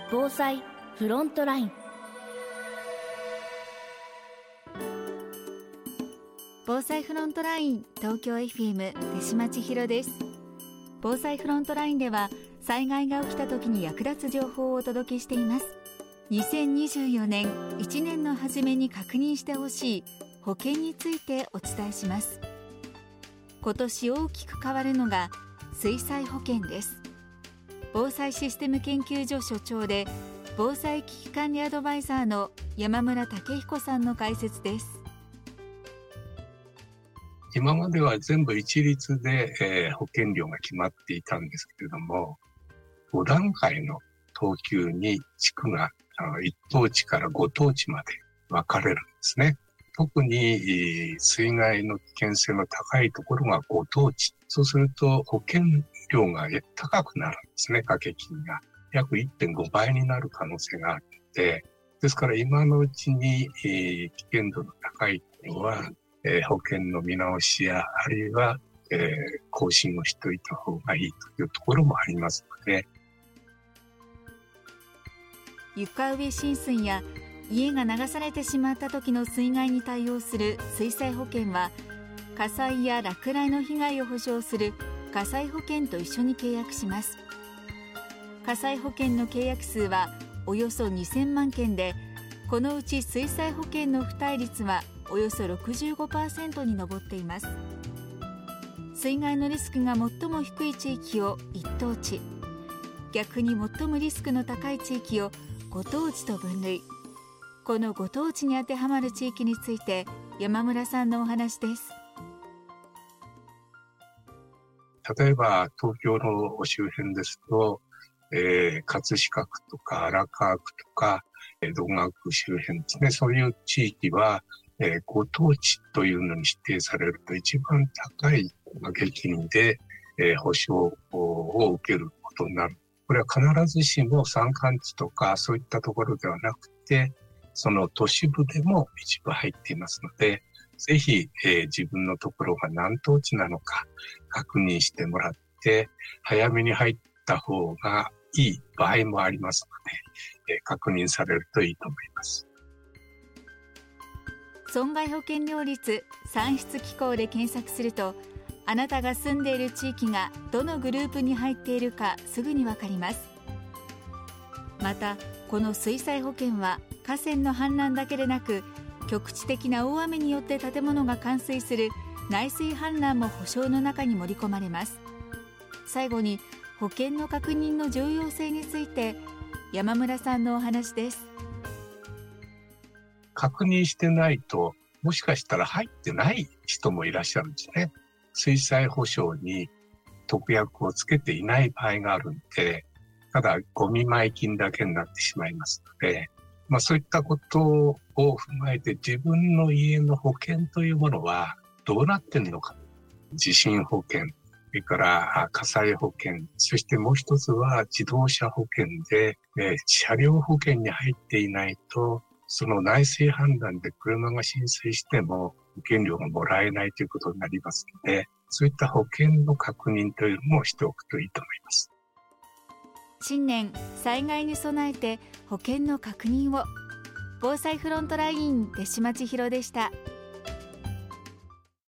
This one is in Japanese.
防災フロントライン。 防災フロントライン東京 FM 手島千尋です。防災フロントラインでは災害が起きた時に役立つ情報をお届けしています。2024年1年の初めに確認してほしい保険についてお伝えします。今年大きく変わるのが水災保険です。防災システム研究所所長で防災危機管理アドバイザーの山村武彦さんの解説です。 今までは全部一律で、保険料が決まっていたんですけれども、5段階の等級に地区が1等地から5等地まで分かれるんですね。特に水害の危険性の高いところが5等地。そうすると保険料が高くなるんですね、掛け金が。約 1.5 倍になる可能性があるので、ですから今のうちに危険度の高いところは保険の見直しや、あるいは更新をしておいた方がいいというところもありますので。 床上浸水や家が流されてしまった時の水害に対応する水災保険は、火災や落雷の被害を保証する火災保険と一緒に契約します。火災保険の契約数はおよそ2000万件で、このうち水災保険の付帯率はおよそ 65% に上っています。水害のリスクが最も低い地域を1等地、逆に最もリスクの高い地域を5等地と分類。この5等地に当てはまる地域について山村さんのお話です。 例えば東京の周辺ですと、葛飾区とか荒川区とか江戸川区周辺ですね、そういう地域は5等地というのに指定されると一番高い掛け金で保証を受けることになる。これは必ずしも山間地とかそういったところではなくて、その都市部でも一部入っていますので、ぜひ、自分のところが何等地なのか確認してもらって、早めに入った方がいい場合もありますので、確認されるといいと思います。 損害保険料率算出機構で検索すると、あなたが住んでいる地域がどのグループに入っているかすぐにわかります。また、この水災保険は河川の氾濫だけでなく、局地的な大雨によって建物が冠水する内水氾濫も保証の中に盛り込まれます。最後に保険の確認の重要性について山村さんのお話です。 確認してないと、もしかしたら入ってない人もいらっしゃるんですね。水災保証に特約をつけていない場合があるんで、ただご見舞い金だけになってしまいますので、そういったことを踏まえて自分の家の保険というものはどうなってんのか。地震保険、それから火災保険、そしてもう一つは自動車保険で、車両保険に入っていないと、その内水氾濫で車が浸水しても保険料がもらえないということになりますので、そういった保険の確認というのもしておくといいと思います。 新年、災害に備えて保険の確認を。防災フロントライン手島千尋でした。